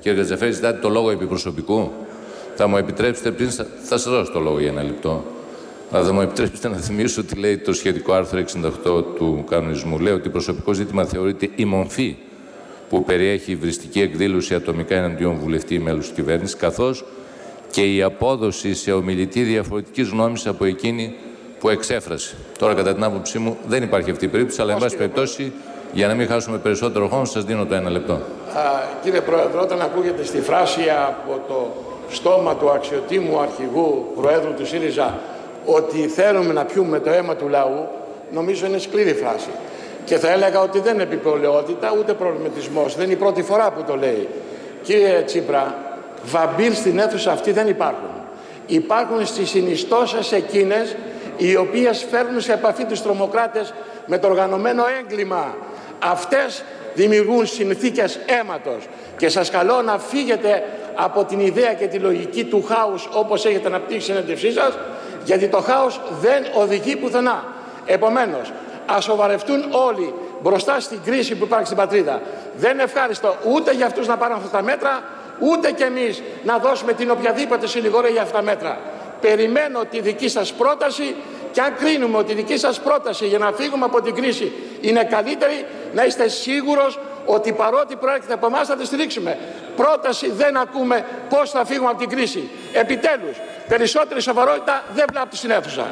Κύριε Κατζαφέρη, ζητάτε το λόγο επί προσωπικού. Θα μου επιτρέψετε πριν, θα σας δώσω το λόγο για ένα λεπτό. Αλλά θα μου επιτρέψετε να θυμίσω ότι λέει το σχετικό άρθρο 68 του κανονισμού. Λέει ότι προσωπικό ζήτημα θεωρείται η μορφή που περιέχει υβριστική εκδήλωση ατομικά εναντίον βουλευτή ή μέλους της κυβέρνησης, καθώς και η απόδοση σε ομιλητή διαφορετικής γνώμης από εκείνη που εξέφρασε. Τώρα, κατά την άποψή μου, δεν υπάρχει αυτή η περίπτωση, αλλά εν πάση περιπτώσει, για να μην χάσουμε περισσότερο χρόνο, σας δίνω το ένα λεπτό. Κύριε Πρόεδρε, όταν ακούγεται στη φράση από το στόμα του αξιοτήμου αρχηγού Προέδρου του ΣΥΡΙΖΑ ότι θέλουμε να πιούμε το αίμα του λαού, νομίζω είναι σκληρή φράση. Και θα έλεγα ότι δεν είναι επιπολαιότητα ούτε προβληματισμός. Δεν είναι η πρώτη φορά που το λέει. Κύριε Τσίπρα, βαμπύρ στην αίθουσα αυτή δεν υπάρχουν. Υπάρχουν στις συνιστώσεις εκείνες οι οποίες φέρνουν σε επαφή τους τρομοκράτες με το οργανωμένο έγκλημα. Αυτές δημιουργούν συνθήκες αίματος. Και σας καλώ να φύγετε από την ιδέα και τη λογική του χάους όπως έχετε αναπτύξει στην συνέντευξή σας, γιατί το χάος δεν οδηγεί πουθενά. Επομένως, ας σοβαρευτούν όλοι μπροστά στην κρίση που υπάρχει στην πατρίδα. Δεν είναι ευχάριστο ούτε για αυτούς να πάρουν αυτά τα μέτρα, ούτε κι εμείς να δώσουμε την οποιαδήποτε συνηγορία για αυτά τα μέτρα. Περιμένω τη δική σας πρόταση και αν κρίνουμε ότι η δική σας πρόταση για να φύγουμε από την κρίση είναι καλύτερη, να είστε σίγουρος ότι παρότι προέρχεται από εμάς θα τη στηρίξουμε. Πρόταση δεν ακούμε πώς θα φύγουμε από την κρίση. Επιτέλους, περισσότερη σοβαρότητα δεν βλάπτει στην αίθουσα.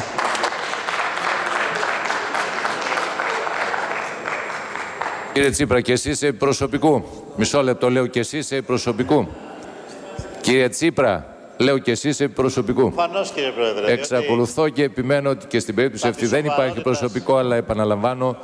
Κύριε Τσίπρα, και εσείς επί προσωπικού. Μισό λεπτό, λέω, και εσείς επί προσωπικού. Κύριε Τσίπρα, λέω και εσείς επί προσωπικού. Προφανώς, κύριε Πρόεδρε. Εξακολουθώ και επιμένω ότι και στην περίπτωση αυτή δεν υπάρχει προσωπικό, αλλά επαναλαμβάνω,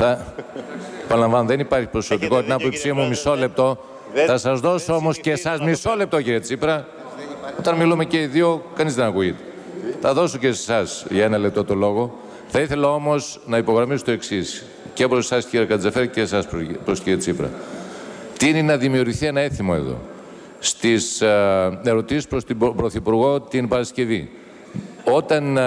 δεν υπάρχει προσωπικό. Την άποψή μου, μισό λεπτό. Θα σας δώσω όμως και εσάς μισό λεπτό, κύριε Τσίπρα. Όταν μιλούμε και οι δύο, κανείς δεν ακούγεται. Θα δώσω και σε εσάς για ένα λεπτό το λόγο. Θα ήθελα όμως να υπογραμμίσω το εξής. Και προς εσάς, κύριε Κατζαφέρη, και εσάς προς κύριε Τσίπρα. Τι είναι να δημιουργηθεί ένα έθιμο εδώ. Στις ερωτήσεις προς την Πρωθυπουργό την Παρασκευή. Όταν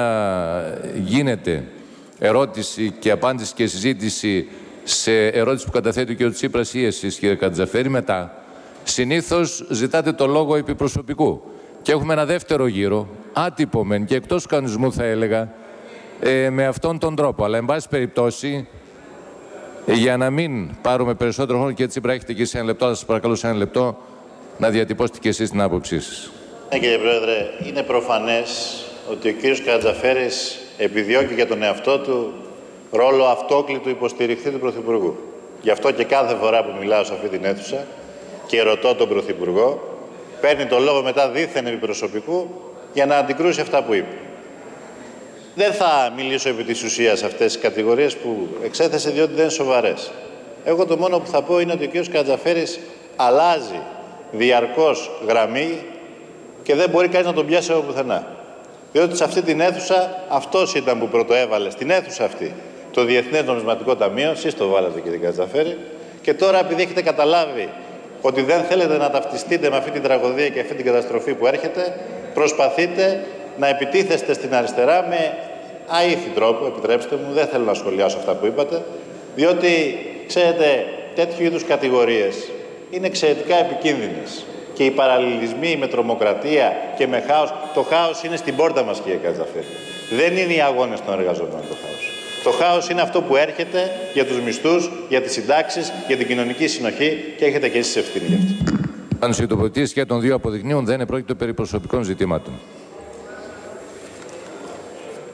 γίνεται ερώτηση και απάντηση και συζήτηση σε ερώτηση που καταθέτει ο κ. Τσίπρας ή εσείς, κύριε Κατζαφέρη, μετά συνήθως ζητάτε το λόγο επί προσωπικού. Και έχουμε ένα δεύτερο γύρο, άτυπο μεν και εκτός κανονισμού θα έλεγα, με αυτόν τον τρόπο. Αλλά εν πάση περιπτώσει, για να μην πάρουμε περισσότερο χρόνο, κύριε Τσίπρα, έχετε και εσείς ένα λεπτό, θα σας παρακαλώ σε ένα λεπτό να διατυπώσετε και εσείς την άποψή σας. Ναι, κύριε Πρόεδρε, είναι προφανές ότι ο κύριος Καρατζαφέρης επιδιώκει για τον εαυτό του ρόλο αυτόκλητου υποστηριχτή του Πρωθυπουργού. Γι' αυτό και κάθε φορά που μιλάω σε αυτή την αίθουσα και ρωτώ τον Πρωθυπουργό, παίρνει το λόγο μετά δίθεν επί προσωπικού για να αντικρούσει αυτά που είπε. Δεν θα μιλήσω επί της ουσίας αυτές τις κατηγορίες που εξέθεσε, διότι δεν είναι σοβαρές. Εγώ το μόνο που θα πω είναι ότι ο κύριος Καρατζαφέρης αλλάζει διαρκώς γραμμή και δεν μπορεί κανείς να τον πιάσει από πουθενά. Διότι σε αυτή την αίθουσα αυτός ήταν που πρωτοέβαλε, στην αίθουσα αυτή, το Διεθνές Νομισματικό Ταμείο, εσείς το βάλατε κύριε Καρατζαφέρη, και τώρα επειδή έχετε καταλάβει ότι δεν θέλετε να ταυτιστείτε με αυτή την τραγωδία και αυτή την καταστροφή που έρχεται, προσπαθείτε να επιτίθεστε στην αριστερά με αήθη τρόπο, επιτρέψτε μου, δεν θέλω να σχολιάσω αυτά που είπατε, διότι, ξέρετε, τέτοιου είδους κατηγορίες είναι εξαιρετικά επικίνδυνες. Και οι παραλληλισμοί με τρομοκρατία και με χάος, το χάος είναι στην πόρτα μας, κύριε Καρατζαφέρη. Δεν είναι οι αγώνες των εργαζομένων το χάος. Το χάος είναι αυτό που έρχεται για τους μισθούς, για τις συντάξεις, για την κοινωνική συνοχή και έχετε και εσείς ευθύνη γι' αυτό. Αν οι τοποθετήσεις και των δύο αποδεικνύουν, δεν επρόκειτο περί προσωπικών ζητημάτων.